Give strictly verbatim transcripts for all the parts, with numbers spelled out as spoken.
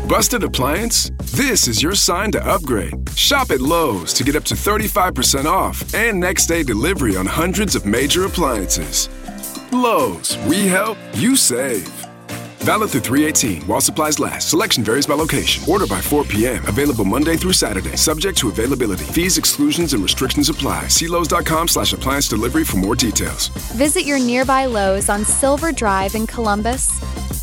Busted appliance? This is your sign to upgrade. Shop at Lowe's to get up to thirty-five percent off and next day delivery on hundreds of major appliances. Lowe's, we help, you save. Valid through three eighteen while supplies last. Selection varies by location. Order by four p.m. Available Monday through Saturday. Subject to availability. Fees, exclusions, and restrictions apply. See Lowe's.com slash appliance delivery for more details. Visit your nearby Lowe's on Silver Drive in Columbus.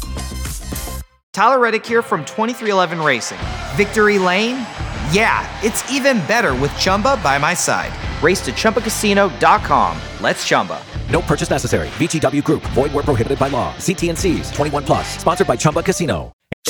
Tyler Reddick here from twenty-three eleven Racing. Victory Lane? Yeah, it's even better with Chumba by my side. Race to Chumba Casino dot com. Let's Chumba. No purchase necessary. V G W Group. Void where prohibited by law. See T and C's. twenty-one plus. Sponsored by Chumba Casino.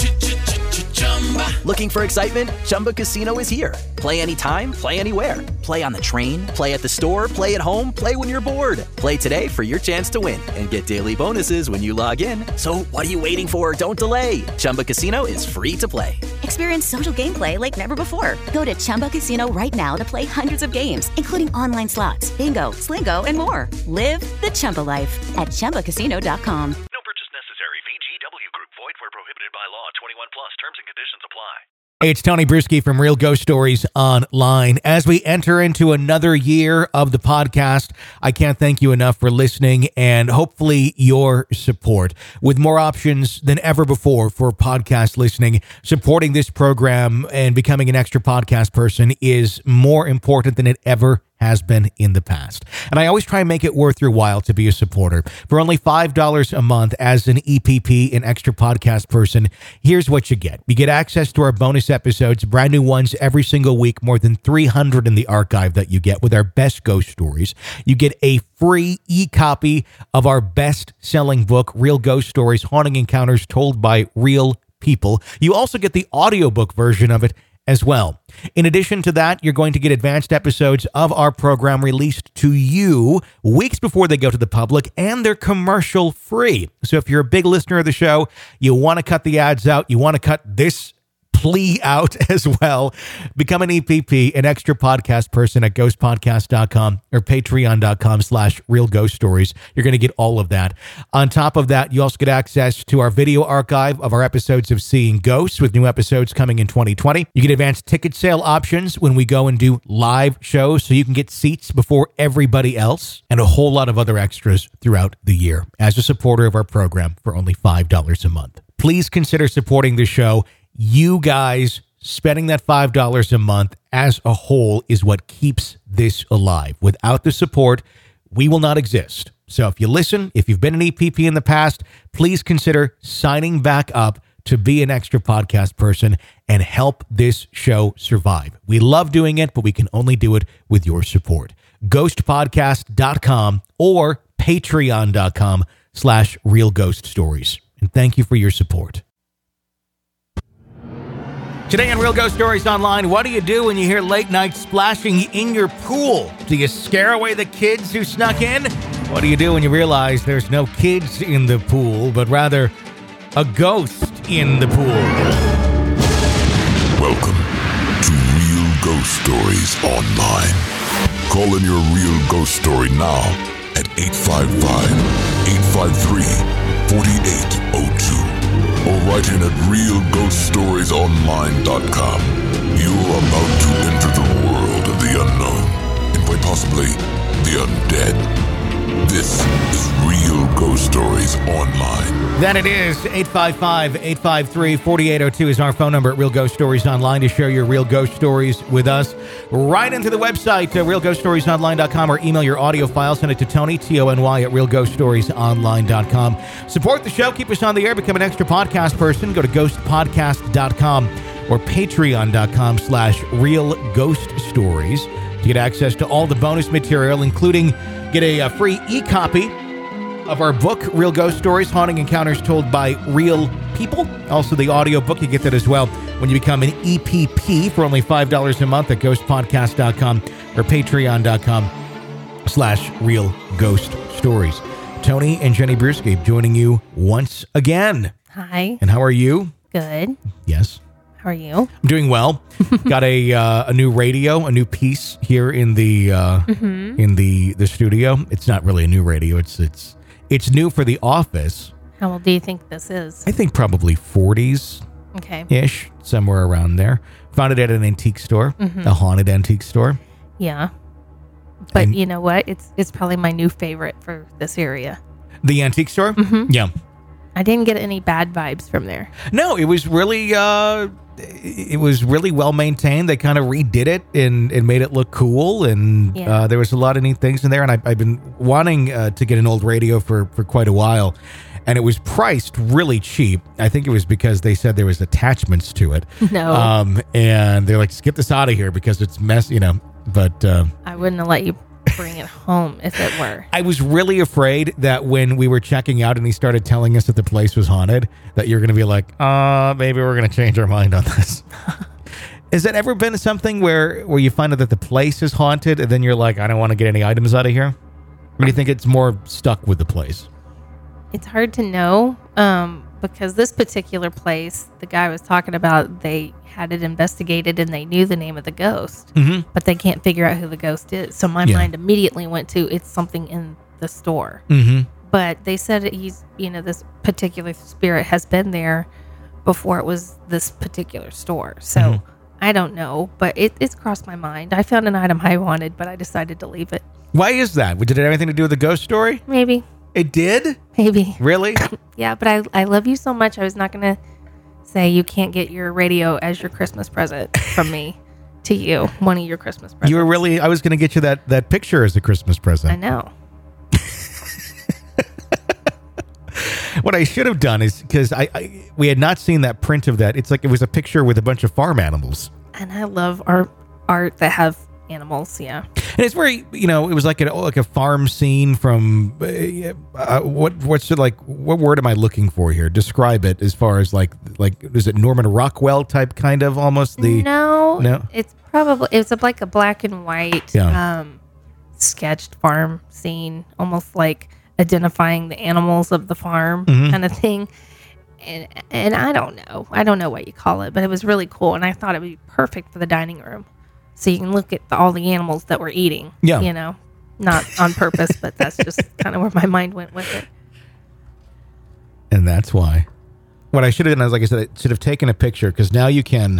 Looking for excitement? Chumba Casino is here. Play anytime, play anywhere. Play on the train, play at the store, play at home, play when you're bored. Play today for your chance to win and get daily bonuses when you log in. So what are you waiting for? Don't delay. Chumba Casino is free to play. Experience social gameplay like never before. Go to Chumba Casino right now to play hundreds of games, including online slots, bingo, Slingo, and more. Live the Chumba life at Chumba Casino dot com. No purchase necessary. V G W Group. Void where prohibited by law. twenty-one plus. Terms and conditions apply. Hey, it's Tony Bruschi from Real Ghost Stories Online. As we enter into another year of the podcast, I can't thank you enough for listening and hopefully your support. With more options than ever before for podcast listening, supporting this program and becoming an extra podcast person is more important than it ever has been in the past. And I always try and make it worth your while to be a supporter. For only five dollars a month as an E P P, an extra podcast person, here's what you get. You get access to our bonus episodes, brand new ones every single week, more than three hundred in the archive that you get with our best ghost stories. You get a free e-copy of our best-selling book, Real Ghost Stories, Haunting Encounters Told by Real People. You also get the audiobook version of it as well. In addition to that, you're going to get advanced episodes of our program released to you weeks before they go to the public, and they're commercial free. So if you're a big listener of the show, you want to cut the ads out, you want to cut this plea out as well, become an E P P, an extra podcast person at ghost podcast dot com or patreon dot com slash real ghost stories. You're going to get all of that. On top of that, you also get access to our video archive of our episodes of Seeing Ghosts, with new episodes coming in twenty twenty. You get advanced ticket sale options when we go and do live shows, so you can get seats before everybody else, and a whole lot of other extras throughout the year as a supporter of our program for only five dollars a month. Please consider supporting the show. You guys spending that five dollars a month as a whole is what keeps this alive. Without the support, we will not exist. So if you listen, if you've been an E P P in the past, please consider signing back up to be an extra podcast person and help this show survive. We love doing it, but we can only do it with your support. ghost podcast dot com or patreon dot com slash real ghost stories. And thank you for your support. Today on Real Ghost Stories Online, what do you do when you hear late night splashing in your pool? Do you scare away the kids who snuck in? What do you do when you realize there's no kids in the pool, but rather a ghost in the pool? Welcome to Real Ghost Stories Online. Call in your real ghost story now at eight five five, eight five three, four eight zero two. Or write in at real ghost stories online dot com. You're about to enter the world of the unknown, and quite possibly the undead. This is Real Ghost Stories Online. That it is. eight five five, eight five three, four eight zero two is our phone number at Real Ghost Stories Online to share your real ghost stories with us. Right into the website, uh, real ghost stories online dot com, or email your audio file. Send it to Tony, T O N Y, at real ghost stories online dot com. Support the show. Keep us on the air. Become an extra podcast person. Go to ghost podcast dot com or patreon dot com slash real ghost stories to get access to all the bonus material, including get a, a free e-copy of our book, Real Ghost Stories, Haunting Encounters Told by Real People. Also, the audio book, you get that as well when you become an E P P for only five dollars a month at ghost podcast dot com or patreon dot com slash real ghost stories. Tony and Jenny Bruschi joining you once again. Hi. And how are you? Good. Yes. How are you? I'm doing well. Got a uh, a new radio, a new piece here in the uh, mm-hmm. in the, the studio. It's not really a new radio. It's it's it's new for the office. How old do you think this is? I think probably forties. Okay. Ish, somewhere around there. Found it at an antique store, Mhm. a haunted antique store. Yeah. But And- you know what? It's it's probably my new favorite for this area. The antique store? Mhm. Yeah. I didn't get any bad vibes from there. No, it was really uh it was really well maintained. They kind of redid it and, and made it look cool, and Yeah. uh, there was a lot of neat things in there. And I, I've been wanting uh, to get an old radio for, for quite a while, and it was priced really cheap. I think it was because they said there was attachments to it. No. Um, and they're like, just get this out of here because it's mess, you know. But uh, I wouldn't have let you bring it home if it were. I was really afraid that when we were checking out and he started telling us that the place was haunted, that you're going to be like, uh, maybe we're going to change our mind on this. Has that ever been something where, where you find out that the place is haunted and then you're like, I don't want to get any items out of here? Or do you think it's more stuck with the place? It's hard to know um, because this particular place, the guy was talking about, they had it investigated and they knew the name of the ghost, Mhm. but they can't figure out who the ghost is. So my Yeah. mind immediately went to it's something in the store. Mm-hmm. But they said that he's, you know, this particular spirit has been there before it was this particular store. So Mhm. I don't know, but it, it's crossed my mind. I found an item I wanted, but I decided to leave it. Why is that? Did it have anything to do with the ghost story? Maybe. It did? Maybe. Really? Yeah, but I, I love you so much. I was not going to say you can't get your radio as your Christmas present from me to you, one of your Christmas presents. You were really, I was going to get you that, that picture as a Christmas present. I know. What I should have done is, because I, I we had not seen that print of that. It's like it was a picture with a bunch of farm animals. And I love art, art that have animals, yeah. And it's very, you know, it was like a like a farm scene from uh, uh, what what's it like? What word am I looking for here? Describe it as far as like like is it Norman Rockwell type kind of almost the no, no it's probably it's a, like a black and white Yeah. um, sketched farm scene, almost like identifying the animals of the farm Mhm. kind of thing. And and I don't know, I don't know what you call it, but it was really cool, and I thought it would be perfect for the dining room, so you can look at the, all the animals that we're eating. Yeah. You know, not on purpose, but that's just kind of where my mind went with it. And that's why. What I should have done is, like I said, I should have taken a picture because now you can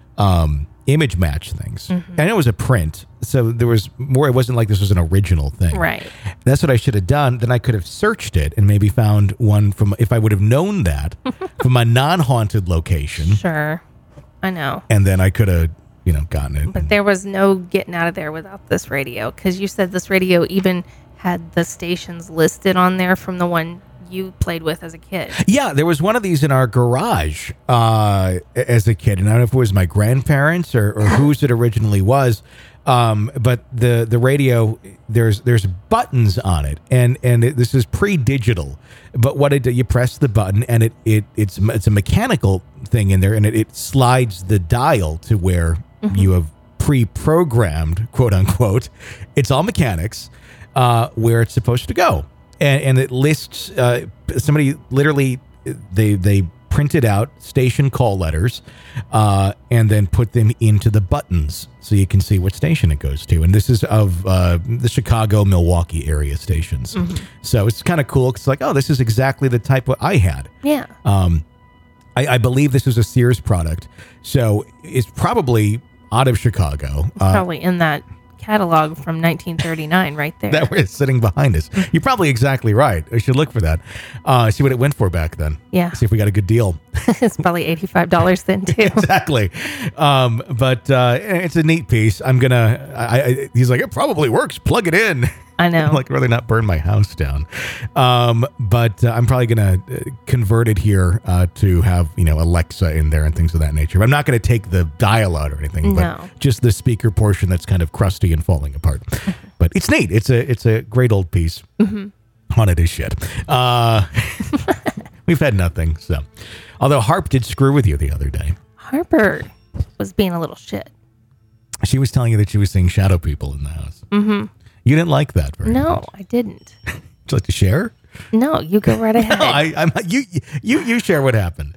um, image match things. Mhm. And it was a print, so there was more. It wasn't like this was an original thing. Right. That's what I should have done. Then I could have searched it and maybe found one from, if I would have known that, from a non-haunted location. Sure. I know. And then I could have, you know, gotten it. But there was no getting out of there without this radio, because you said this radio even had the stations listed on there from the one you played with as a kid. Yeah, there was one of these in our garage uh, as a kid, and I don't know if it was my grandparents or, or whose it originally was. Um, but the the radio, there's there's buttons on it, and and it, this is pre-digital. But what it you press the button, and it it it's it's a mechanical thing in there, and it, it slides the dial to where Mhm. you have pre-programmed, quote unquote. It's all mechanics uh, where it's supposed to go. And, and it lists uh, somebody literally they they printed out station call letters uh, and then put them into the buttons so you can see what station it goes to. And this is of uh, the Chicago, Milwaukee area stations. Mhm. So it's kind of cool. It's like, oh, this is exactly the type what I had. Yeah. Um, I, I believe this is a Sears product, so it's probably out of Chicago. Uh, Probably in that catalog from nineteen thirty-nine right there. that was sitting behind us. You're probably exactly right. I should look for that. Uh, see what it went for back then. Yeah. See if we got a good deal. It's probably eighty-five dollars then too. Exactly. Um, but uh, it's a neat piece. I'm gonna. I, I, he's like, it probably works. Plug it in. I know. I'm like, rather not burn my house down. Um, but uh, I'm probably gonna uh, convert it here uh, to have, you know, Alexa in there and things of that nature. But I'm not gonna take the dial out or anything. No. But just the speaker portion that's kind of crusty and falling apart. But it's neat. It's a it's a great old piece. Mhm. Haunted as shit. Uh, we've had nothing. So, although Harp did screw with you the other day. Harper was being a little shit. She was telling you that she was seeing shadow people in the house. Mm-hmm. You didn't like that very No, much. I didn't. Would you like to share? No, you go right ahead. No, I, I'm you. You you share what happened.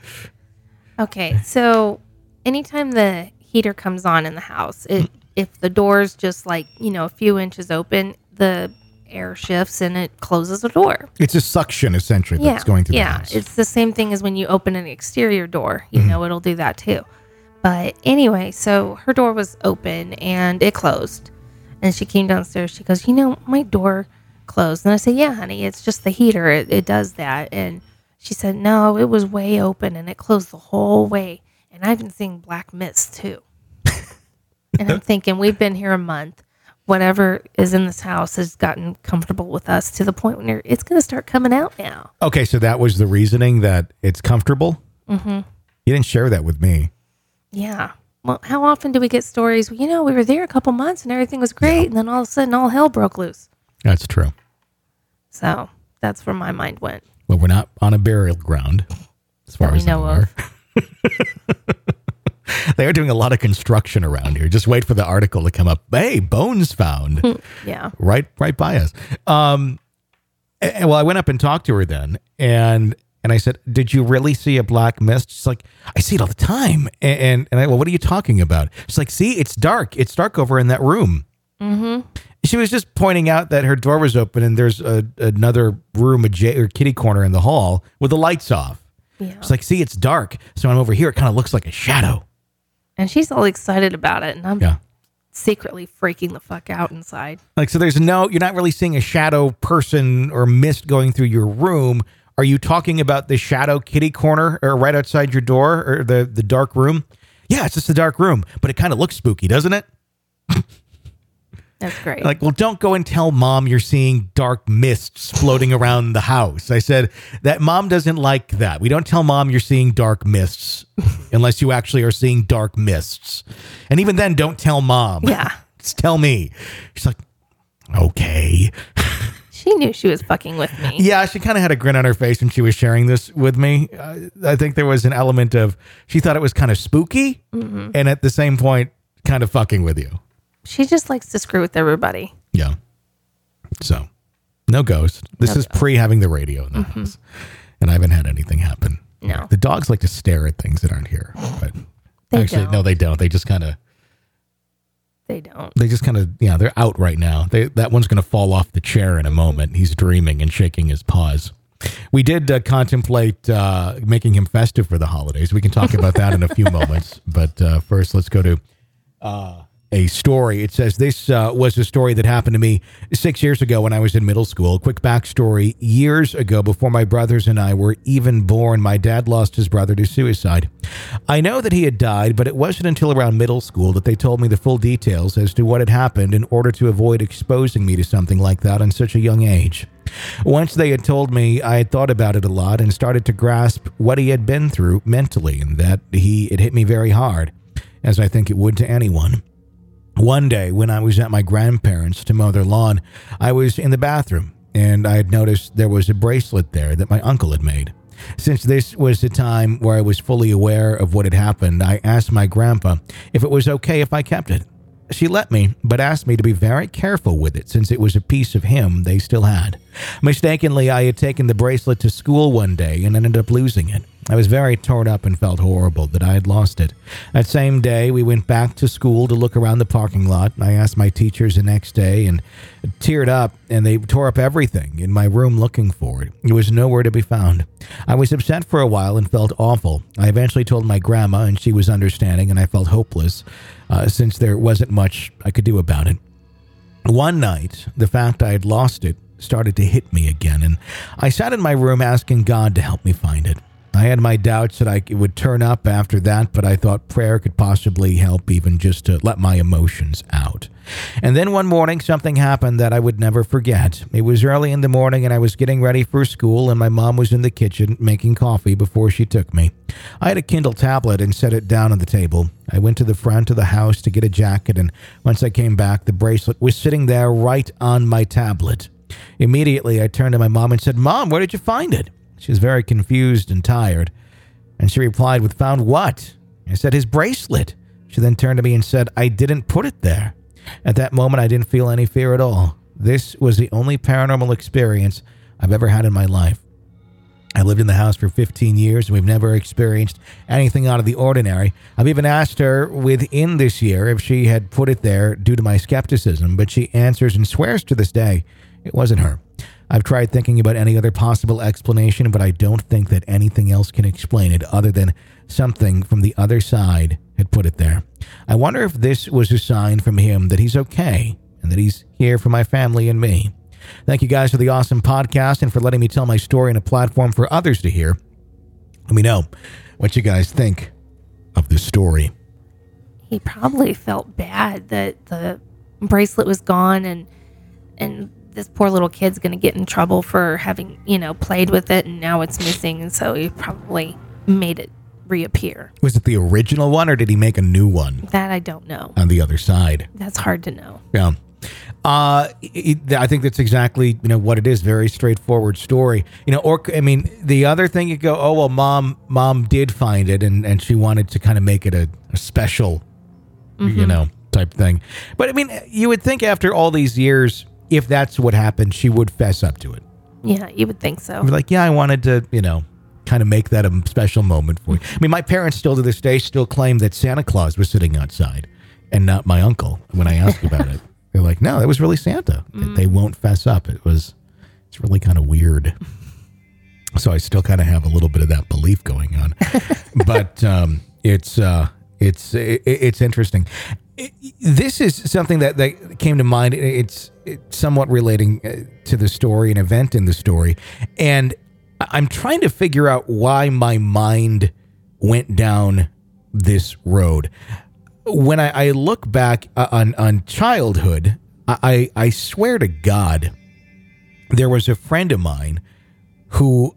Okay, so anytime the heater comes on in the house, it if the door's just like, you know, a few inches open, the air shifts and it closes the door. It's a suction, essentially, Yeah, that's going through yeah. the house. It's the same thing as when you open an exterior door. You Mm-hmm. know, it'll do that too. But anyway, so her door was open and it closed. And she came downstairs. She goes, you know, my door closed. And I said, yeah, honey, it's just the heater. It, it does that. And she said, no, it was way open and it closed the whole way. And I've been seeing black mist too. And I'm thinking, we've been here a month. Whatever is in this house has gotten comfortable with us to the point where it's going to start coming out now. Okay, so that was the reasoning that it's comfortable? Mm-hmm. You didn't share that with me. Yeah. Well, how often do we get stories? You know, we were there a couple months and everything was great. And then all of a sudden, all hell broke loose. That's true. So that's where my mind went. Well, we're not on a burial ground, as far That we as I know know. of. They are doing a lot of construction around here. Just wait for the article to come up. Hey, bones found. Yeah. Right, right by us. Um, and- well, I went up and talked to her then, and and I said, "Did you really see a black mist?" She's like, "I see it all the time." And and, and I, well, what are you talking about? She's like, "See, it's dark. It's dark over in that room." Mm-hmm. She was just pointing out that her door was open, and there's a, another room, a j- or kitty corner in the hall with the lights off. Yeah. It's like, "See, it's dark, so I'm over here. It kind of looks like a shadow." And she's all excited about it. And I'm Yeah. secretly freaking the fuck out inside. Like, so there's no, you're not really seeing a shadow person or mist going through your room. Are you talking about the shadow kitty corner or right outside your door or the, the dark room? Yeah, it's just a dark room, but it kind of looks spooky, doesn't it? That's great. Like, well, don't go and tell mom you're seeing dark mists floating around the house. I said that mom doesn't like that. We don't tell mom you're seeing dark mists unless you actually are seeing dark mists. And even then, don't tell mom. Yeah. Just tell me. She's like, okay. She knew she was fucking with me. Yeah, she kind of had a grin on her face when she was sharing this with me. Uh, I think there was an element of, she thought it was kind of spooky Mm-hmm. and at the same point, kind of fucking with you. She just likes to screw with everybody. Yeah. So, no ghost. This No is ghost. pre having the radio in the Mhm. house. And I haven't had anything happen. No. The dogs like to stare at things that aren't here. But They actually, no, don't. they don't. They just kind of, They don't. they just kind of, yeah, they're out right now. They, that one's going to fall off the chair in a moment. He's dreaming and shaking his paws. We did uh, contemplate uh, making him festive for the holidays. We can talk about that in a few moments. But uh, first, let's go to uh, a story. It says this uh, was a story that happened to me six years ago when I was in middle school. Quick backstory. Years ago, before my brothers and I were even born, my dad lost his brother to suicide. I know that he had died, but it wasn't until around middle school that they told me the full details as to what had happened in order to avoid exposing me to something like that on such a young age. Once they had told me, I had thought about it a lot and started to grasp what he had been through mentally, and that he it hit me very hard, as I think it would to anyone. One day, when I was at my grandparents' to mow their lawn, I was in the bathroom, and I had noticed there was a bracelet there that my uncle had made. Since this was the time where I was fully aware of what had happened, I asked my grandpa if it was okay if I kept it. She let me, but asked me to be very careful with it since it was a piece of him they still had. Mistakenly, I had taken the bracelet to school one day and ended up losing it. I was very torn up and felt horrible that I had lost it. That same day, we went back to school to look around the parking lot. I asked my teachers the next day and teared up, and they tore up everything in my room looking for it. It was nowhere to be found. I was upset for a while and felt awful. I eventually told my grandma, and she was understanding, and I felt hopeless uh, since there wasn't much I could do about it. One night, the fact I had lost it started to hit me again, and I sat in my room asking God to help me find it. I had my doubts that I, it would turn up after that, but I thought prayer could possibly help, even just to let my emotions out. And then one morning, something happened that I would never forget. It was early in the morning, and I was getting ready for school, and my mom was in the kitchen making coffee before she took me. I had a Kindle tablet and set it down on the table. I went to the front of the house to get a jacket, and once I came back, the bracelet was sitting there right on my tablet. Immediately, I turned to my mom and said, "Mom, where did you find it?" She was very confused and tired, and she replied with, "Found what?" I said, "His bracelet." She then turned to me and said, "I didn't put it there." At that moment, I didn't feel any fear at all. This was the only paranormal experience I've ever had in my life. I lived in the house for fifteen years, and we've never experienced anything out of the ordinary. I've even asked her within this year if she had put it there due to my skepticism, but she answers and swears to this day It wasn't her. I've tried thinking about any other possible explanation, but I don't think that anything else can explain it other than something from the other side had put it there. I wonder if this was a sign from him that he's okay and that he's here for my family and me. Thank you guys for the awesome podcast and for letting me tell my story on a platform for others to hear. Let me know what you guys think of this story. He probably felt bad that the bracelet was gone and and this poor little kid's going to get in trouble for having, you know, played with it and now it's missing. And so he probably made it reappear. Was it the original one or did he make a new one? That I don't know. On the other side. That's hard to know. Yeah. Uh, it, I think that's exactly, you know, what it is. Very straightforward story. You know, or, I mean, the other thing you go, oh, well, mom, mom did find it and, and she wanted to kind of make it a, a special, mm-hmm. you know, type thing. But I mean, you would think after all these years, if that's what happened, she would fess up to it. Yeah, you would think so. Be like, yeah, I wanted to, you know, kind of make that a special moment for you. I mean, my parents still to this day still claim that Santa Claus was sitting outside and not my uncle when I ask about it. They're like, no, that was really Santa. Mm. They won't fess up. It was, it's really kind of weird. So I still kind of have a little bit of that belief going on. But um, it's, uh, it's, it, it's interesting. It, this is something that, that came to mind. It's, it's somewhat relating to the story, an event in the story. And I'm trying to figure out why my mind went down this road. When I, I look back on, on childhood, I, I swear to God, there was a friend of mine who,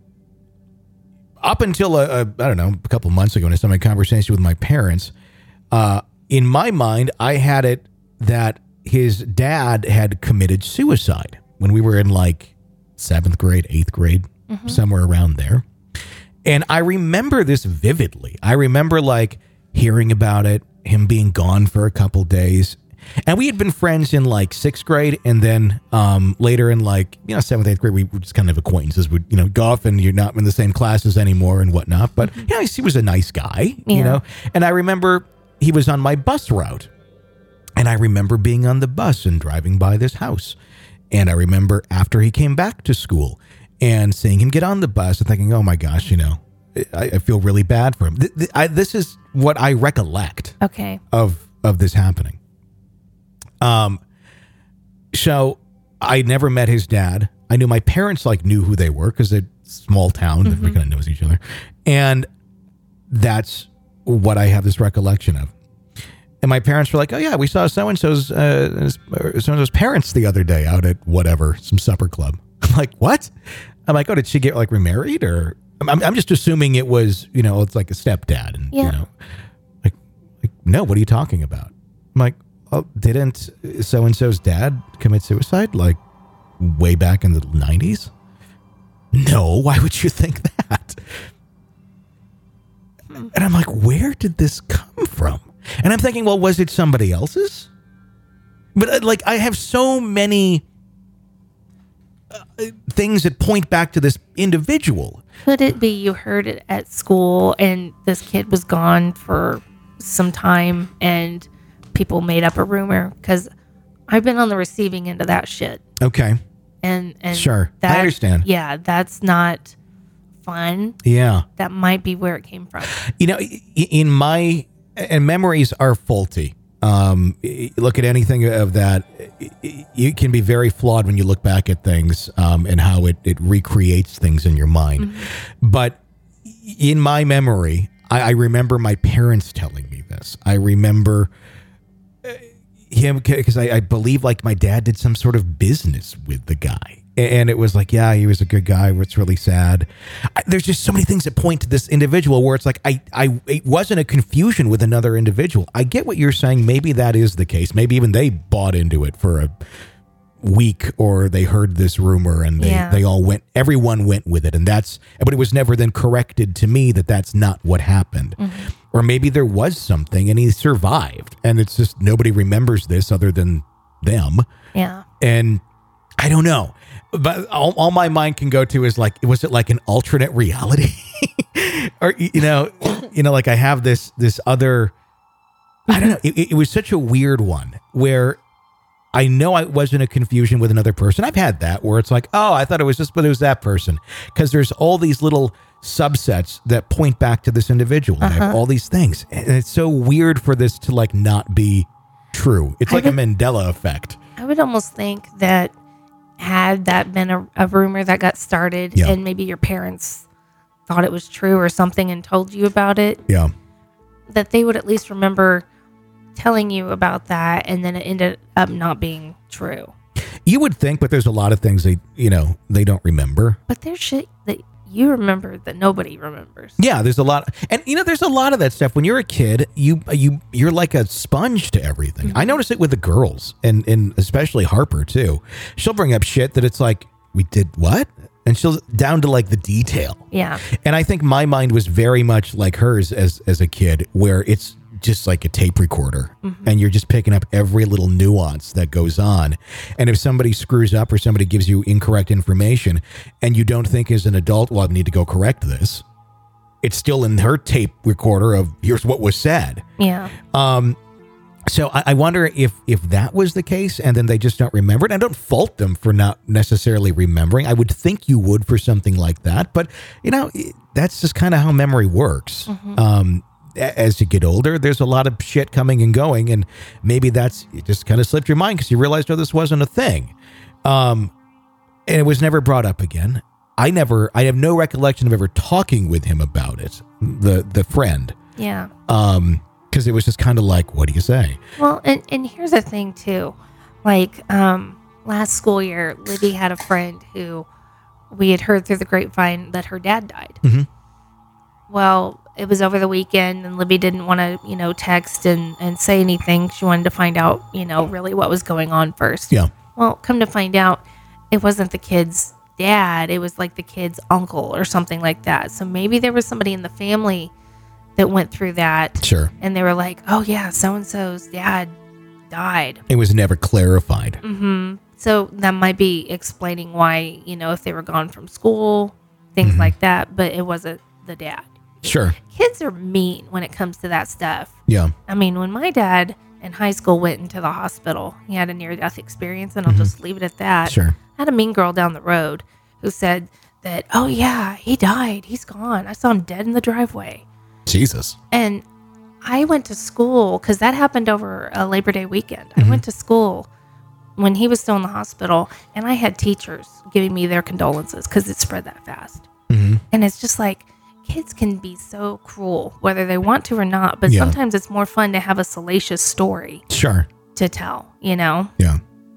up until, a, a, I don't know, a couple months ago, in some conversation with my parents, uh, in my mind, I had it that his dad had committed suicide when we were in like seventh grade, eighth grade, mm-hmm. somewhere around there. And I remember this vividly. I remember like hearing about it, him being gone for a couple days. And we had been friends in like sixth grade. And then um, later in like, you know, seventh, eighth grade, we were just kind of acquaintances. We'd, you know, go off and you're not in the same classes anymore and whatnot. But, mm-hmm. you know, he was a nice guy, yeah. you know. And I remember he was on my bus route. And I remember being on the bus and driving by this house. And I remember after he came back to school and seeing him get on the bus and thinking, oh my gosh, you know, I, I feel really bad for him. Th- th- I, this is what I recollect okay. of of this happening. Um, so I never met his dad. I knew my parents like knew who they were because they're small town. Mm-hmm. Everybody kind of knows each other. And that's what I have this recollection of. And my parents were like, oh yeah, we saw so-and-so's, uh, so-and-so's parents the other day out at whatever, some supper club. I'm like, what? I'm like, oh, did she get like remarried or? I'm, I'm just assuming it was, you know, it's like a stepdad. And, yeah. you know, like, like, no, what are you talking about? I'm like, oh, didn't so-and-so's dad commit suicide like way back in the nineties? No, why would you think that? And I'm like, where did this come from? And I'm thinking, well, was it somebody else's? But uh, like, I have so many uh, things that point back to this individual. Could it be you heard it at school and this kid was gone for some time and people made up a rumor? Because I've been on the receiving end of that shit. Okay. And, and sure, that, I understand. Yeah, that's not fun. Yeah. That might be where it came from. You know, in my... And memories are faulty. Um, look at anything of that. It can be very flawed when you look back at things um, and how it, it recreates things in your mind. Mm-hmm. But in my memory, I, I remember my parents telling me this. I remember him because I, I believe like my dad did some sort of business with the guy. And it was like, yeah, he was a good guy. It's really sad. I, there's just so many things that point to this individual where it's like, I, I, it wasn't a confusion with another individual. I get what you're saying. Maybe that is the case. Maybe even they bought into it for a week or they heard this rumor and they, yeah. they all went, everyone went with it. And that's, but it was never then corrected to me that that's not what happened. Mm-hmm. Or maybe there was something and he survived and it's just nobody remembers this other than them. Yeah. And I don't know. But all, all my mind can go to is like, was it like an alternate reality? Or, you know, you know, like I have this, this other, I don't know. It, it was such a weird one where I know I wasn't a confusion with another person. I've had that where it's like, oh, I thought it was just, but it was that person. Because there's all these little subsets that point back to this individual. And I have Uh-huh. all these things. And it's so weird for this to like not be true. It's I like would- a Mandela effect. I would almost think that had that been a, a rumor that got started Yeah. and maybe your parents thought it was true or something and told you about it, Yeah. that they would at least remember telling you about that, and then it ended up not being true. You would think, but there's a lot of things they, you know, they don't remember. But there's shit that you remember that nobody remembers. Yeah, there's a lot, and you know, there's a lot of that stuff. When you're a kid, you you you're like a sponge to everything. Mm-hmm. I notice it with the girls, and and especially Harper too. She'll bring up shit that it's like, we did what, and she'll down to like the detail. Yeah. And I think my mind was very much like hers as as a kid, where it's just like a tape recorder, Mhm. and you're just picking up every little nuance that goes on. And if somebody screws up or somebody gives you incorrect information and you don't think as an adult, well, I need to go correct this, it's still in her tape recorder of here's what was said. Yeah. Um, so I, I wonder if if that was the case, and then they just don't remember it. I don't fault them for not necessarily remembering. I would think you would for something like that, but you know, it- that's just kind of how memory works. Mhm. Um, a- as you get older, there's a lot of shit coming and going, and maybe that's it just kind of slipped your mind because you realized, oh, this wasn't a thing, um, and it was never brought up again. I never, I have no recollection of ever talking with him about it. The the friend, Yeah. um, because it was just kind of like, what do you say? Well, and, and here's the thing too, like um, last school year, Libby had a friend who we had heard through the grapevine that her dad died. Mhm. Well, it was over the weekend, and Libby didn't want to, you know, text and, and say anything. She wanted to find out, you know, really what was going on first. Yeah. Well, come to find out, it wasn't the kid's dad. It was like the kid's uncle or something like that. So maybe there was somebody in the family that went through that. Sure. And they were like, oh, yeah, so-and-so's dad died. It was never clarified. Mm-hmm. So that might be explaining why, you know, if they were gone from school, things like that, but it wasn't the dad. Sure. Kids are mean when it comes to that stuff. Yeah. I mean, when my dad in high school went into the hospital, he had a near-death experience, and I'll just leave it at that. Sure. I had a mean girl down the road who said that, oh, yeah, he died. He's gone. I saw him dead in the driveway. Jesus. And I went to school because that happened over a Labor Day weekend. Mm-hmm. I went to school when he was still in the hospital, and I had teachers giving me their condolences because it spread that fast. Mm-hmm. And it's just like, kids can be so cruel, whether they want to or not. But Yeah. sometimes it's more fun to have a salacious story Sure. to tell, you know? Yeah.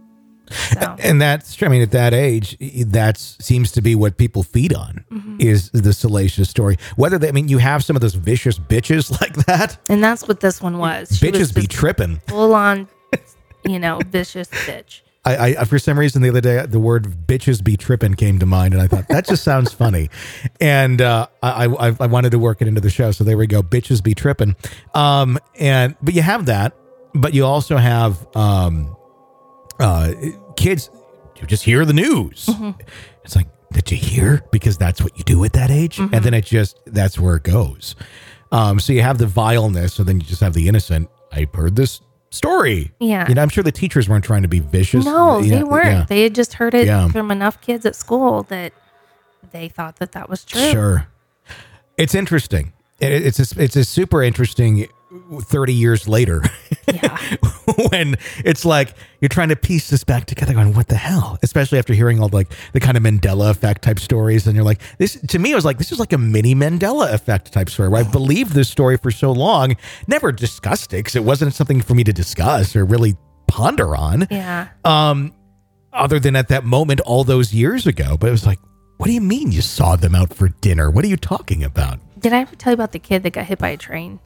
So, And that's, I mean, at that age, that seems to be what people feed on Mhm. is the salacious story. Whether they, I mean, you have some of those vicious bitches like that. and that's what this one was. She Bitches was be just tripping. full on, you know, vicious bitch. I, I, for some reason, the other day, the word bitches be tripping came to mind. And I thought, that just sounds funny. And uh, I, I, I wanted to work it into the show. So there we go. Bitches be tripping. Um, and, but you have that, but you also have, um, uh, kids who just hear the news. Mhm. It's like, did you hear? Because that's what you do at that age. Mhm. And then it just, that's where it goes. Um, so you have the vileness, and then you just have the innocent. I heard this story. Yeah. You know, I'm sure the teachers weren't trying to be vicious. No, You they know, weren't. yeah. They had just heard it Yeah. from enough kids at school that they thought that that was true. Sure. It's interesting. It, it's a, it's a super interesting thirty years later. Yeah. When it's like you're trying to piece this back together going, what the hell? Especially after hearing all like the kind of Mandela effect type stories. And you're like, this to me, it was like, this is like a mini Mandela effect type story where I believed this story for so long, never discussed it because it wasn't something for me to discuss or really ponder on. Yeah. Um, other than at that moment all those years ago. But it was like, what do you mean you saw them out for dinner? What are you talking about? Did I ever tell you about the kid that got hit by a train?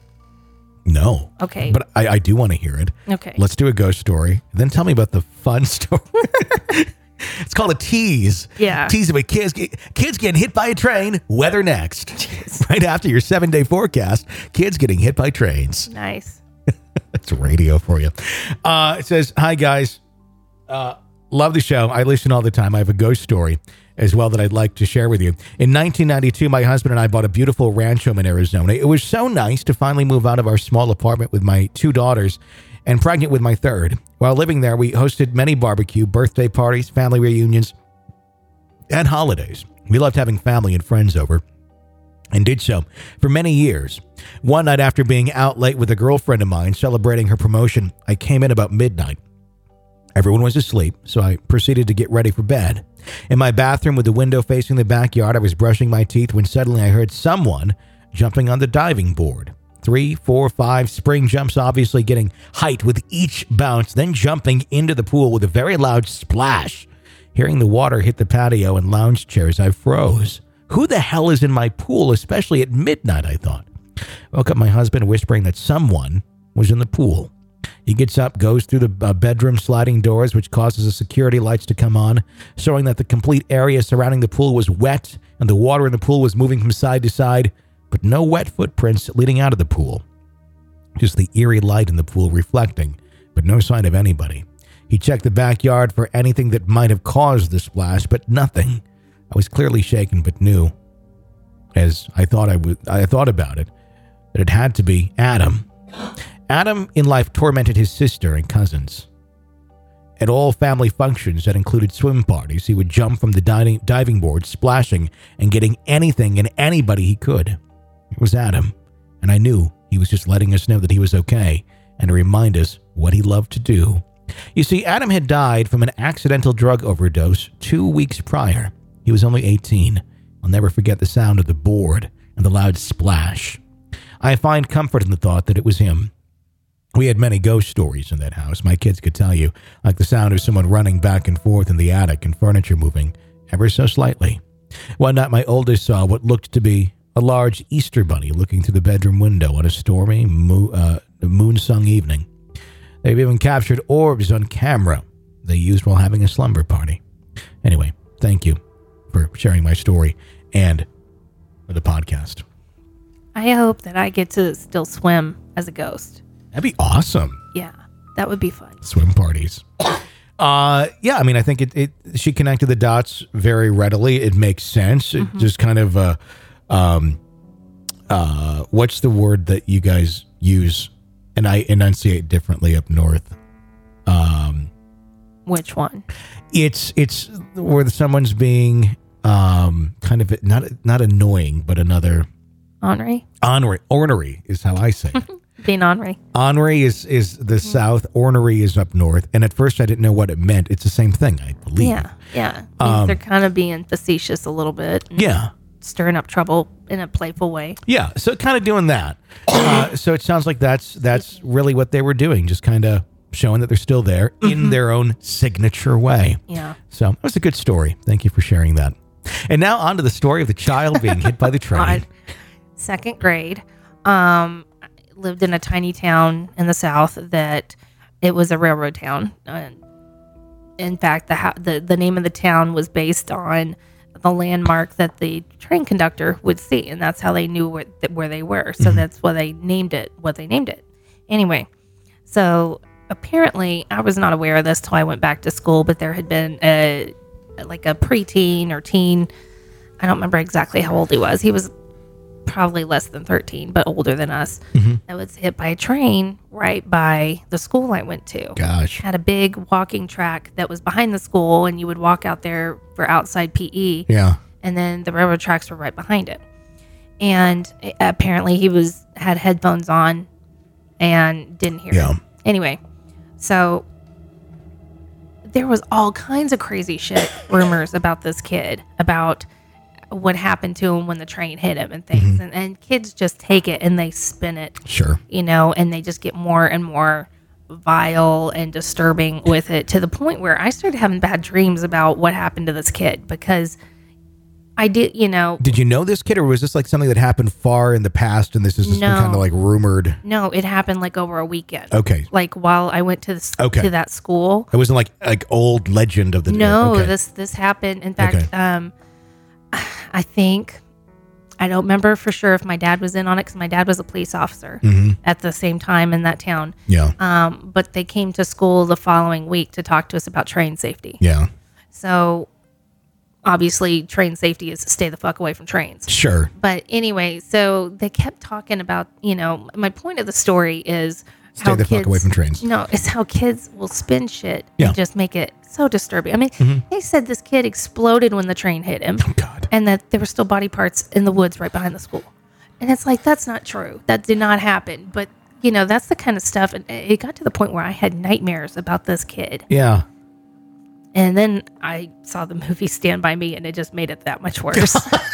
No. Okay. But I, I do want to hear it. Okay. Let's do a ghost story. Then tell me about the fun story. It's called a tease. Yeah. Tease about kids, get, kids getting hit by a train. Weather next. Right after your seven day forecast, kids getting hit by trains. Nice. That's radio for you. Uh, it says, hi, guys. Uh, love the show. I listen all the time. I have a ghost story. as well that I'd like to share with you. In nineteen ninety-two, my husband and I bought a beautiful ranch home in Arizona. It was so nice to finally move out of our small apartment with my two daughters and pregnant with my third. While living there, we hosted many barbecue, birthday parties, family reunions, and holidays. We loved having family and friends over, and did so for many years. One night after being out late with a girlfriend of mine celebrating her promotion, I came in about midnight. Everyone was asleep, so I proceeded to get ready for bed. In my bathroom with the window facing the backyard, I was brushing my teeth when suddenly I heard someone jumping on the diving board. Three, four, five spring jumps, obviously getting height with each bounce, then jumping into the pool with a very loud splash. Hearing the water hit the patio and lounge chairs, I froze. Who the hell is in my pool, especially at midnight, I thought. I woke up my husband whispering that someone was in the pool. He gets up, goes through the uh, bedroom sliding doors, which causes the security lights to come on, showing that the complete area surrounding the pool was wet and the water in the pool was moving from side to side, but no wet footprints leading out of the pool. Just the eerie light in the pool reflecting, but no sign of anybody. He checked the backyard for anything that might have caused the splash, but nothing. I was clearly shaken, but knew, as I thought I would, I thought about it, that it had to be Adam. Adam in life tormented his sister and cousins. At all family functions that included swim parties, he would jump from the diving, diving board, splashing and getting anything and anybody he could. It was Adam, and I knew he was just letting us know that he was okay and to remind us what he loved to do. You see, Adam had died from an accidental drug overdose two weeks prior. He was only eighteen. I'll never forget the sound of the board and the loud splash. I find comfort in the thought that it was him. We had many ghost stories in that house, my kids could tell you, like the sound of someone running back and forth in the attic and furniture moving ever so slightly. One night, my oldest saw what looked to be a large Easter bunny looking through the bedroom window on a stormy, mo- uh, moon-sung evening. They've even captured orbs on camera they used while having a slumber party. Anyway, thank you for sharing my story and for the podcast. I hope that I get to still swim as a ghost. That'd be awesome. Yeah, that would be fun. Swim parties. Uh, yeah, I mean, I think it, it. She connected the dots very readily. It makes sense. It Mhm. just kind of, uh, um, uh, what's the word that you guys use? And I enunciate differently up north. Um, Which one? It's it's where someone's being um kind of not not annoying, but another Ornery? ornery. Ornery is how I say it. Being ornery. Ornery is, is the south, ornery is up north. And at first I didn't know what it meant. It's the same thing, I believe. Yeah, yeah. Um, They're kind of being facetious a little bit. and Yeah. Stirring up trouble in a playful way. Yeah, so kind of doing that. Uh, so it sounds like that's that's really what they were doing, just kind of showing that they're still there in their own signature way. Yeah. So it was a good story. Thank you for sharing that. And now on to the story of the child being hit by the train. God. Second grade. Um, I lived in a tiny town in the South that it was a railroad town. Uh, in fact, the, ho- the the name of the town was based on the landmark that the train conductor would see, and that's how they knew where, where they were. So that's why they named it what they named it. Anyway, so apparently I was not aware of this till I went back to school, but there had been a like a preteen or teen. I don't remember exactly how old he was. He was probably less than thirteen, but older than us. Mm-hmm. That was hit by a train right by the school I went to. Gosh. Had a big walking track that was behind the school, and you would walk out there for outside P E. Yeah. And then the railroad tracks were right behind it. And apparently he was had headphones on and didn't hear Yeah. it. Anyway, so there was all kinds of crazy shit rumors about this kid, about what happened to him when the train hit him and things. Mm-hmm. And, and kids just take it and they spin it. Sure. You know, and they just get more and more vile and disturbing with it, to the point where I started having bad dreams about what happened to this kid, because I did, you know. Did you know this kid, or was this like something that happened far in the past and this is just No. kind of like rumored? No, it happened like over a weekend. Okay. Like while I went to the, Okay. to that school. It wasn't like like old legend of the No, okay. this this happened. In fact, Okay. um, I think, I don't remember for sure if my dad was in on it, because my dad was a police officer Mhm. at the same time in that town. Yeah. Um, but they came to school the following week to talk to us about train safety. Yeah. So obviously train safety is to stay the fuck away from trains. Sure. But anyway, so they kept talking about, you know, my point of the story is Stay how the kids, fuck away from trains. No, it's how kids will spin shit Yeah. and just make it so disturbing. I mean, Mhm. they said this kid exploded when the train hit him. Oh, God. And that there were still body parts in the woods right behind the school. And it's like, that's not true. That did not happen. But, you know, that's the kind of stuff. And it got to the point where I had nightmares about this kid. Yeah. And then I saw the movie Stand By Me, and it just made it that much worse.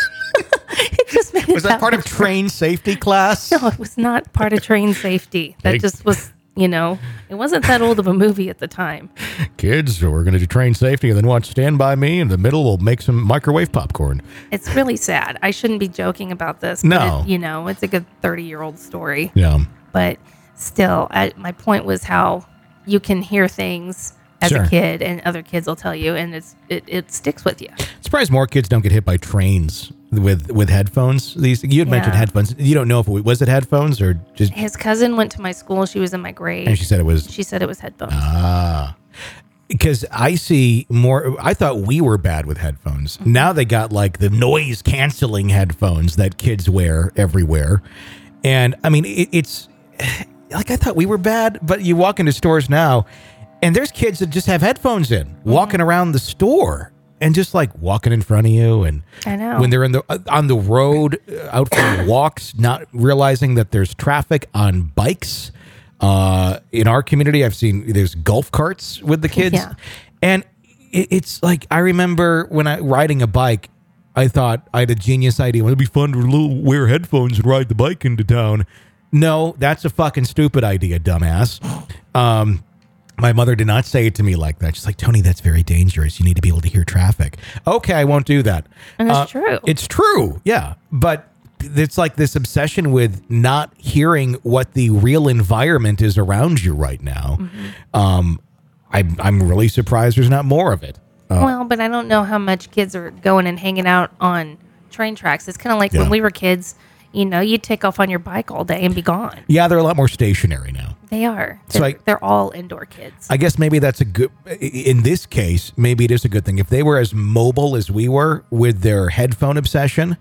It just made it Was that part of much train worse. safety class? No, it was not part of train safety. That Hey. just was, you know, it wasn't that old of a movie at the time. Kids, we're going to do train safety and then watch Stand By Me. In the middle, we'll make some microwave popcorn. It's really sad. I shouldn't be joking about this. No. But it, you know, it's a good thirty-year-old story. Yeah. But still, I, my point was how you can hear things as Sure. a kid, and other kids will tell you, and it's it, it sticks with you. Surprised more kids don't get hit by trains with with headphones. These you had mentioned Yeah. headphones. You don't know if it was it headphones or just. His cousin went to my school. She was in my grade. And she said it was. She said it was headphones. Ah. Because I see more. I thought we were bad with headphones. Mm-hmm. Now they got like the noise canceling headphones that kids wear everywhere, and I mean it, it's like I thought we were bad. But you walk into stores now, and there's kids that just have headphones in, Mm-hmm. walking around the store, and just like walking in front of you. And I know. when they're in the uh, on the road uh, out for walks, not realizing that there's traffic on bikes. Uh, in our community, I've seen there's golf carts with the kids, Yeah. and it, it's like I remember when I riding a bike, I thought I had a genius idea. Well, it'd be fun to little, wear headphones and ride the bike into town. No, that's a fucking stupid idea, dumbass. Um, my mother did not say it to me like that. She's like, Tony, that's very dangerous. You need to be able to hear traffic. Okay, I won't do that. And it's Uh, true. It's true, yeah, but. It's like this obsession with not hearing what the real environment is around you right now. Mm-hmm. Um, I'm I'm really surprised there's not more of it. Uh, well, but I don't know how much kids are going and hanging out on train tracks. It's kind of like Yeah. when we were kids, you know, you'd take off on your bike all day and be gone. yeah, they're a lot more stationary now. They are. So They're, I- they're all indoor kids. I guess maybe that's a good. In this case, maybe it is a good thing if they were as mobile as we were with their headphone obsession.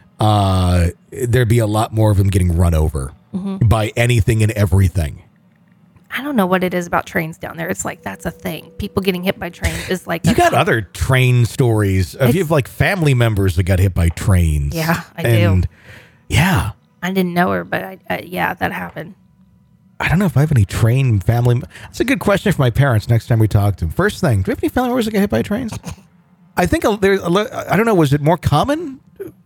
Uh, there'd be a lot more of them getting run over Mhm. by anything and everything. I don't know what it is about trains down there. It's like that's a thing. People getting hit by trains is like You a got thing. other train stories. Of you have like family members that got hit by trains. Yeah, I and, do. Yeah. I didn't know her, but I, uh, yeah, that happened. I don't know if I have any train family. That's a good question for my parents next time we talk to them. First thing, do we have any family members that get hit by trains? I think a- there's. a li- I don't know. Was it more common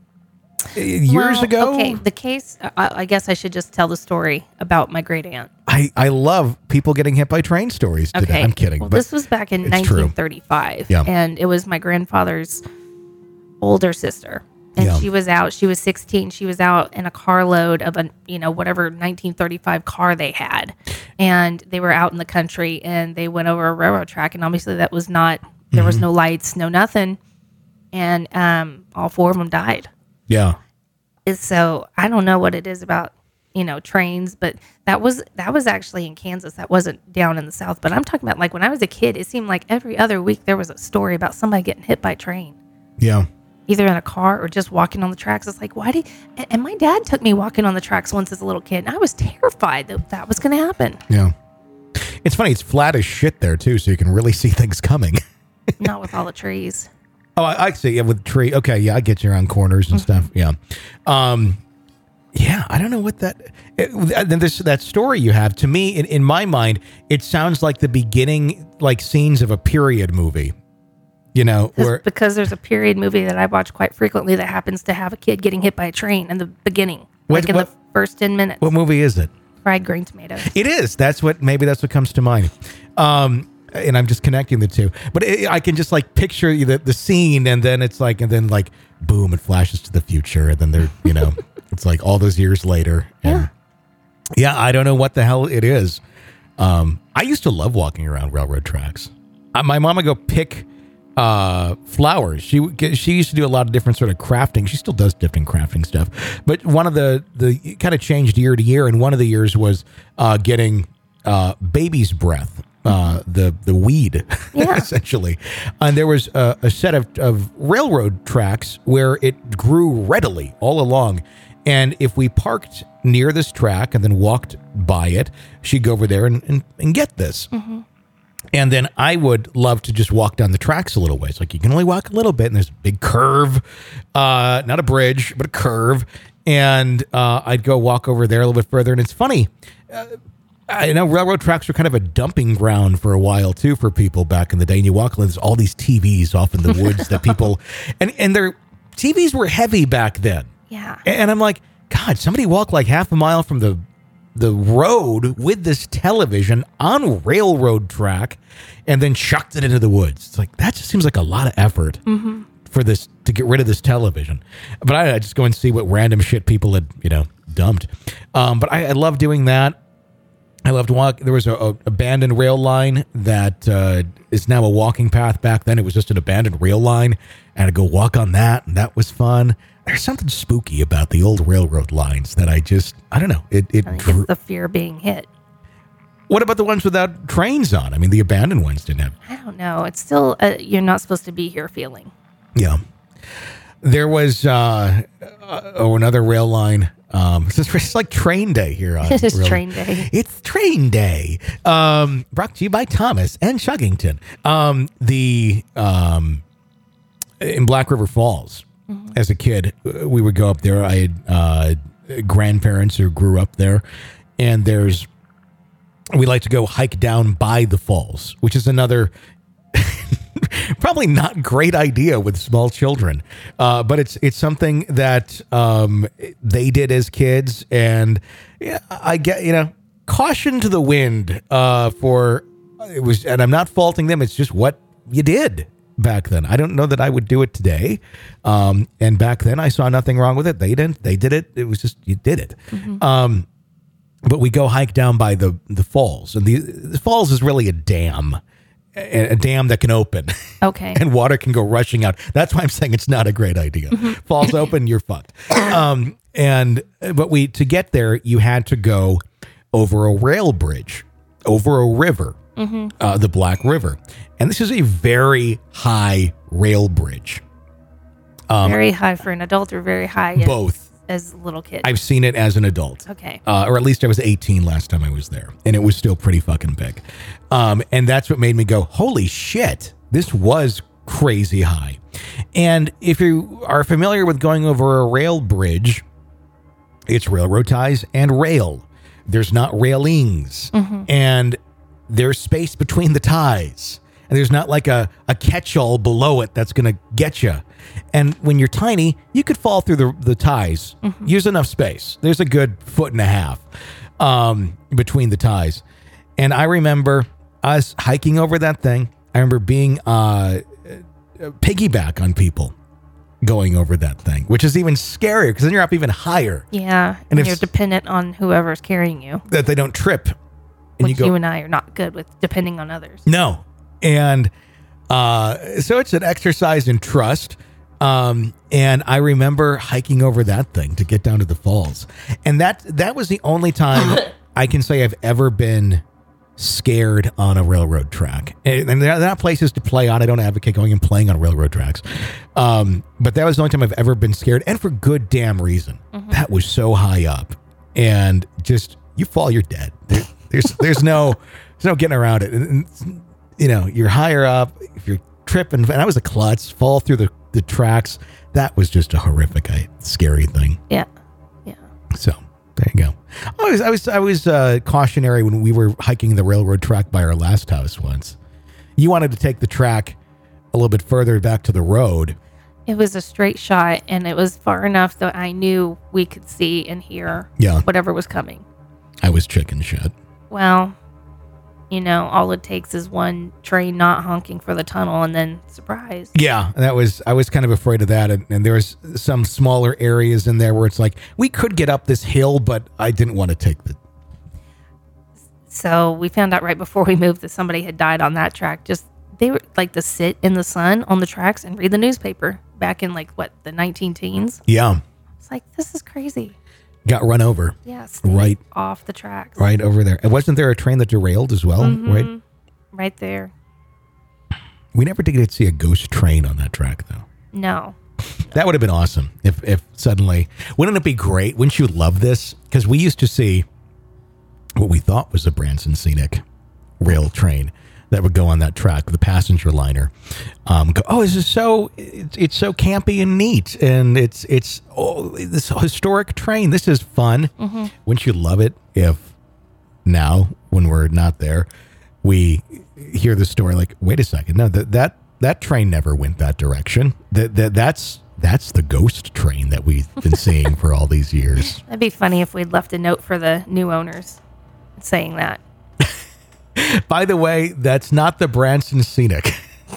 uh, years Well, ago? Okay, the case. I, I guess I should just tell the story about my great aunt. I, I love people getting hit by train stories today. Okay, I'm kidding. Well, but this was back in it's true. nineteen thirty-five, Yeah. and it was my grandfather's older sister, and Yeah. she was out. She was sixteen. She was out in a carload of a you know whatever nineteen thirty-five car they had, and they were out in the country, and they went over a railroad track, and obviously that was not. There was Mhm. no lights, no nothing, and um, all four of them died. Yeah. Is so I don't know what it is about you know trains, but that was that was actually in Kansas. That wasn't down in the South. But I'm talking about like when I was a kid, it seemed like every other week there was a story about somebody getting hit by a train, Yeah. either in a car or just walking on the tracks. It's like why do? You, and, and my dad took me walking on the tracks once as a little kid, and I was terrified that that was going to happen. Yeah. It's funny. It's flat as shit there too, so you can really see things coming. Not with all the trees. Oh, I, I see. Yeah, with tree. Okay, yeah, I get you around corners and stuff. Yeah, um, yeah. I don't know what that. It, then this that story you have to me in, in my mind, it sounds like the beginning, like scenes of a period movie. You know, where Because there's a period movie that I watch quite frequently that happens to have a kid getting hit by a train in the beginning, What- like in what- the first ten minutes. what movie is it? Fried green tomatoes. It is. That's what maybe that's what comes to mind. Um, and I'm just connecting the two, but it, I can just like picture the the scene, and then it's like, and then like, boom, it flashes to the future, and then they're, you know, it's like all those years later. And yeah, I don't know what the hell it is. Um, I used to love walking around railroad tracks. Uh, my mom would go pick uh, flowers. She would- she used to do a lot of different sort of crafting. She still does different crafting stuff. But one of the the kind of changed year to year, and one of the years was uh, getting uh, baby's breath uh, the the weed, Yeah. essentially. And there was a, a set of, of railroad tracks where it grew readily all along. And if we parked near this track and then walked by it, she'd go over there and, and, and get this. Mm-hmm. And then I would love to just walk down the tracks a little ways. Like, you can only walk a little bit, and there's a big curve, uh, not a bridge, but a curve. And uh, I'd go walk over there a little bit further. And it's funny, uh, I know railroad tracks were kind of a dumping ground for a while too for people back in the day. And you walk, there's all these T Vs off in the woods that people, and and their T Vs were heavy back then. Yeah. And I'm like, God, somebody walked like half a mile from the the road with this television on a railroad track and then chucked it into the woods. It's like, that just seems like a lot of effort Mm-hmm. for this, to get rid of this television. But I, I just go and see what random shit people had, you know, dumped. Um, but I, I love doing that. I loved walk. There was a, a abandoned rail line that uh, is now a walking path. Back then, it was just an abandoned rail line, and I'd go walk on that, and that was fun. There's something spooky about the old railroad lines that I just, I don't know. It, it I think drew. it's the fear of being hit. What about the ones without trains on? I mean, the abandoned ones didn't have. I don't know. It's still a, you're not supposed to be here feeling. Yeah. There was uh, uh, oh another rail line. Um, it's, just, it's like train day here. On It is rail- train day. It's train day. Um, brought to you by Thomas and Shuggington. Um, the um, in Black River Falls. Mm-hmm. As a kid, uh, we would go up there. I had uh, grandparents who grew up there, and there's we like to go hike down by the falls, which is another. Probably not great idea with small children, uh, but it's it's something that um, they did as kids, and yeah, I get you know caution to the wind uh, for it was, and I'm not faulting them. It's just what you did back then. I don't know that I would do it today, um, and back then I saw nothing wrong with it. They didn't. They did it. It was just you did it. Mm-hmm. Um, but we go hike down by the the falls, and the, the falls is really a dam. A dam that can open. Okay. And water can go rushing out. That's why I'm saying it's not a great idea. Mm-hmm. Falls open, you're fucked. Um, and, but we, to get there, you had to go over a rail bridge, over a river, Mm-hmm. uh, the Black River. And this is a very high rail bridge. Um, very high for an adult or very high as, both. as a little kid? I've seen it as an adult. Okay. Uh, or at least I was eighteen last time I was there, and it was still pretty fucking big. Um, and that's what made me go, holy shit, this was crazy high. And if you are familiar with going over a rail bridge, it's railroad ties and rail. There's not railings. Mm-hmm. And there's space between the ties. And there's not like a, a catch-all below it that's going to get you. And when you're tiny, you could fall through the, the ties. Mm-hmm. Use enough space. There's a good foot and a half um, between the ties. And I remember us hiking over that thing. I remember being uh, piggyback on people going over that thing, which is even scarier because then you're up even higher. Yeah. And And if- you're dependent on whoever's carrying you. That they don't trip. And Which you you, go, and I are not good with, depending on others. no. And uh, so it's an exercise in trust. Um, and I remember hiking over that thing to get down to the falls. And that that was the only time I can say I've ever been scared on a railroad track. And, and they're not places to play on. I don't advocate going and playing on railroad tracks. Um, but that was the only time I've ever been scared, and for good damn reason. Mm-hmm. That was so high up. And just, you fall, you're dead. There, there's there's no there's no getting around it. And, and, you know, you're higher up. If you're tripping, and I was a klutz, fall through the, the tracks. That was just a horrific, scary thing. Yeah. Yeah. So there you go. I was I was I was uh, cautionary when we were hiking the railroad track by our last house once. You wanted to take the track a little bit further back to the road. It was a straight shot, and it was far enough that I knew we could see and hear Yeah. whatever was coming. I was chicken shit. Well, you know, all it takes is one train not honking for the tunnel, and then surprise. Yeah, that was I was kind of afraid of that, and, and there was some smaller areas in there where it's like we could get up this hill, but I didn't want to take the. So we found out right before we moved that somebody had died on that track. Just they were like to sit in the sun on the tracks and read the newspaper back in like what the nineteen teens. Yeah, It's like this is crazy. got run over. Yeah, stay Right. off the tracks. Right over there. And wasn't there a train that derailed as well? Mhm. Right. right there. We never did get to see a ghost train on that track, though. No. That would have been awesome if, if suddenly, wouldn't it be great? Wouldn't you love this? Because we used to see what we thought was a Branson Scenic rail train that would go on that track, the passenger liner. Um, go, oh, this is so, it's, it's so campy and neat. And it's, it's, oh, this historic train. This is fun. Mm-hmm. Wouldn't you love it if now, when we're not there, we hear the story like, wait a second, no, that, that, that train never went that direction. That, that that's that's the ghost train that we've been seeing for all these years. That'd be funny if we'd left a note for the new owners saying that. By the way, that's not the Branson Scenic.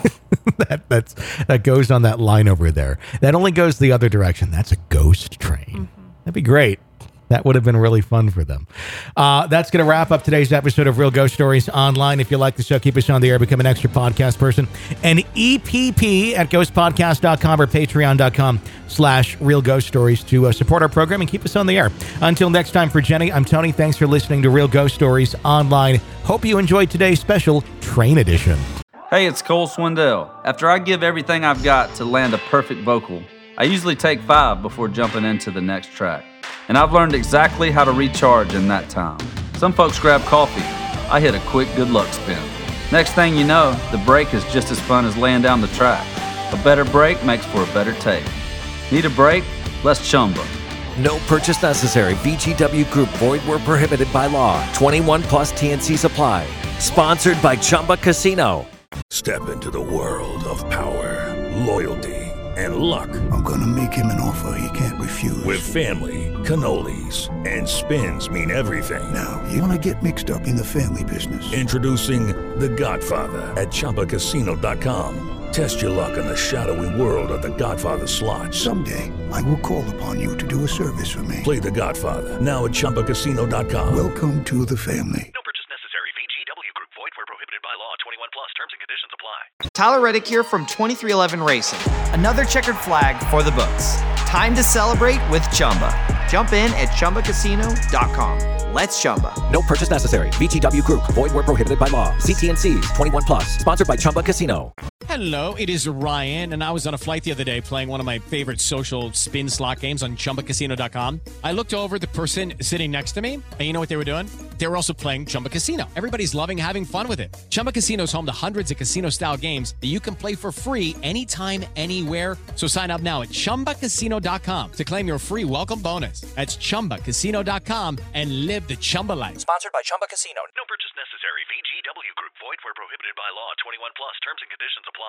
that that's that goes on that line over there. That only goes the other direction. That's a ghost train. Mm-hmm. That'd be great. That would have been really fun for them. Uh, that's going to wrap up today's episode of Real Ghost Stories Online. If you like the show, keep us on the air, become an extra podcast person. And E P P at ghost podcast dot com or patreon dot com slash Real Ghost Stories to uh, support our program and keep us on the air. Until next time, for Jenny, I'm Tony. Thanks for listening to Real Ghost Stories Online. Hope you enjoyed today's special train edition. Hey, it's Cole Swindell. After I give everything I've got to land a perfect vocal, I usually take five before jumping into the next track. And I've learned exactly how to recharge in that time. Some folks grab coffee. I hit a quick good luck spin. Next thing you know, the break is just as fun as laying down the track. A better break makes for a better take. Need a break? Let's chumba. No purchase necessary. V G W Group. Void where prohibited by law. twenty-one plus T N C supply. Sponsored by Chumba Casino. Step into the world of power, loyalty, and luck. I'm gonna make him an offer he can't refuse. With family, cannolis, and spins mean everything. Now, you wanna get mixed up in the family business. Introducing The Godfather at Chumba Casino dot com. Test your luck in the shadowy world of The Godfather slot. Someday, I will call upon you to do a service for me. Play The Godfather now at Chumba Casino dot com. Welcome to the family. No purchase necessary. V G W Group. Void where prohibited by law. twenty-one plus. Terms and conditions apply. Tyler Reddick here from twenty-three eleven Racing. Another checkered flag for the books. Time to celebrate with Chumba. Jump in at Chumba Casino dot com. Let's Chumba. No purchase necessary. V G W Group. Void where prohibited by law. See T N Cs. twenty-one plus. Sponsored by Chumba Casino. Hello, it is Ryan, and I was on a flight the other day playing one of my favorite social spin slot games on Chumba Casino dot com. I looked over at the person sitting next to me, and you know what they were doing? They were also playing Chumba Casino. Everybody's loving having fun with it. Chumba Casino is home to hundreds of casino-style games that you can play for free anytime, anywhere. So sign up now at Chumba Casino dot com to claim your free welcome bonus. That's Chumba Casino dot com and live the Chumba life. Sponsored by Chumba Casino. No purchase necessary. V G W Group. Void where prohibited by law. twenty-one plus. Terms and conditions apply.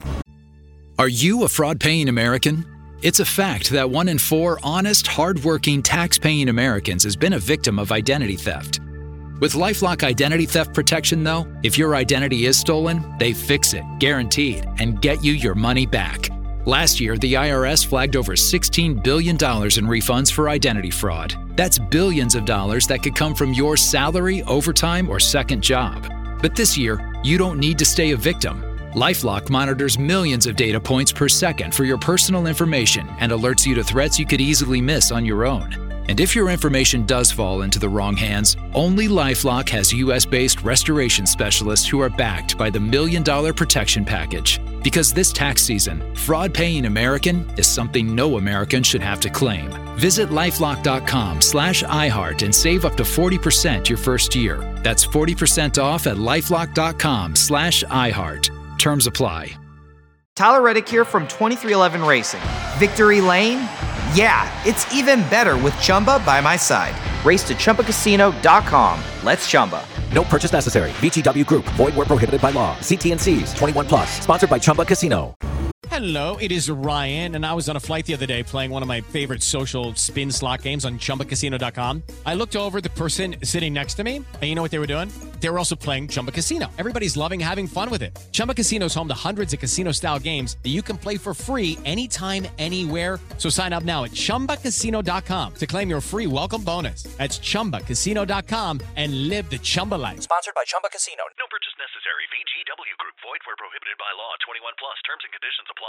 Are you a fraud-paying American? It's a fact that one in four honest, hard-working, tax-paying Americans has been a victim of identity theft. With LifeLock Identity Theft Protection, though, if your identity is stolen, they fix it, guaranteed, and get you your money back. Last year, the I R S flagged over sixteen billion dollars in refunds for identity fraud. That's billions of dollars that could come from your salary, overtime, or second job. But this year, you don't need to stay a victim. LifeLock monitors millions of data points per second for your personal information and alerts you to threats you could easily miss on your own. And if your information does fall into the wrong hands, only LifeLock has U S-based restoration specialists who are backed by the Million Dollar Protection Package. Because this tax season, fraud-paying American is something no American should have to claim. Visit LifeLock dot com slash iHeart and save up to forty percent your first year. That's forty percent off at LifeLock dot com slash iHeart. Terms apply. Tyler Reddick here from twenty-three eleven Racing. Victory Lane? Yeah, it's even better with Chumba by my side. Race to Chumba Casino dot com. Let's Chumba. No purchase necessary. V G W Group. Void where prohibited by law. See T N Cs. twenty-one plus. Sponsored by Chumba Casino. Hello, it is Ryan, and I was on a flight the other day playing one of my favorite social spin slot games on Chumba Casino dot com. I looked over at the person sitting next to me, and you know what they were doing? They were also playing Chumba Casino. Everybody's loving having fun with it. Chumba Casino is home to hundreds of casino-style games that you can play for free anytime, anywhere. So sign up now at Chumba Casino dot com to claim your free welcome bonus. That's Chumba Casino dot com and live the Chumba life. Sponsored by Chumba Casino. No purchase necessary. V G W Group. Void where prohibited by law. twenty-one plus. Terms and conditions apply.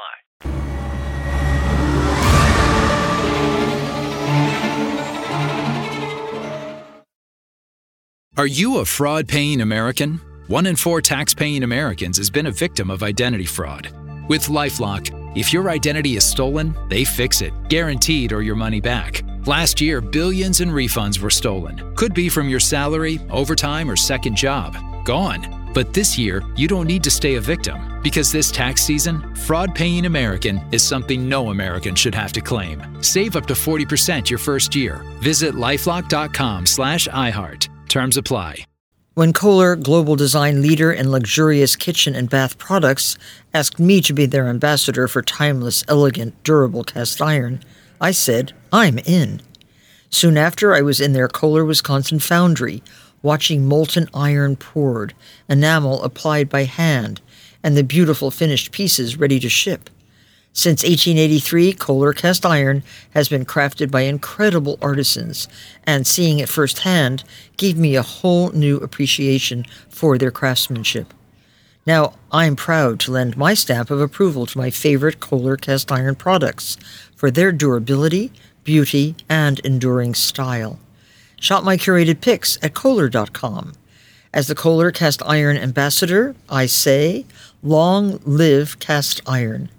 Are you a fraud-paying American? One in four tax-paying Americans has been a victim of identity fraud. With LifeLock, if your identity is stolen, they fix it, guaranteed, or your money back. Last year, billions in refunds were stolen. Could be from your salary, overtime, or second job. Gone. But this year, you don't need to stay a victim, because this tax season, fraud-paying American is something no American should have to claim. Save up to forty percent your first year. Visit lifelock.com slash iHeart. Terms apply. When Kohler, global design leader in luxurious kitchen and bath products, asked me to be their ambassador for timeless, elegant, durable cast iron, I said, I'm in. Soon after, I was in their Kohler, Wisconsin foundry, watching molten iron poured, enamel applied by hand, and the beautiful finished pieces ready to ship. Since eighteen eighty-three, Kohler cast iron has been crafted by incredible artisans, and seeing it firsthand gave me a whole new appreciation for their craftsmanship. Now, I'm proud to lend my stamp of approval to my favorite Kohler cast iron products for their durability, beauty, and enduring style. Shop my curated picks at Kohler dot com. As the Kohler cast iron ambassador, I say, long live cast iron.